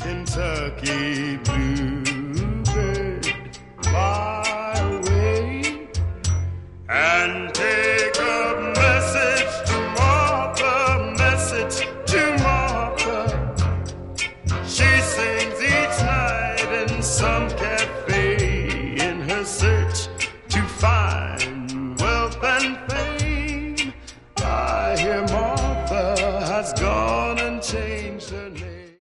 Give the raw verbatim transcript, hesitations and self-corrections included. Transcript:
Kentucky bluebird, fly away and take a message to Martha, message to Martha. She sings each night in some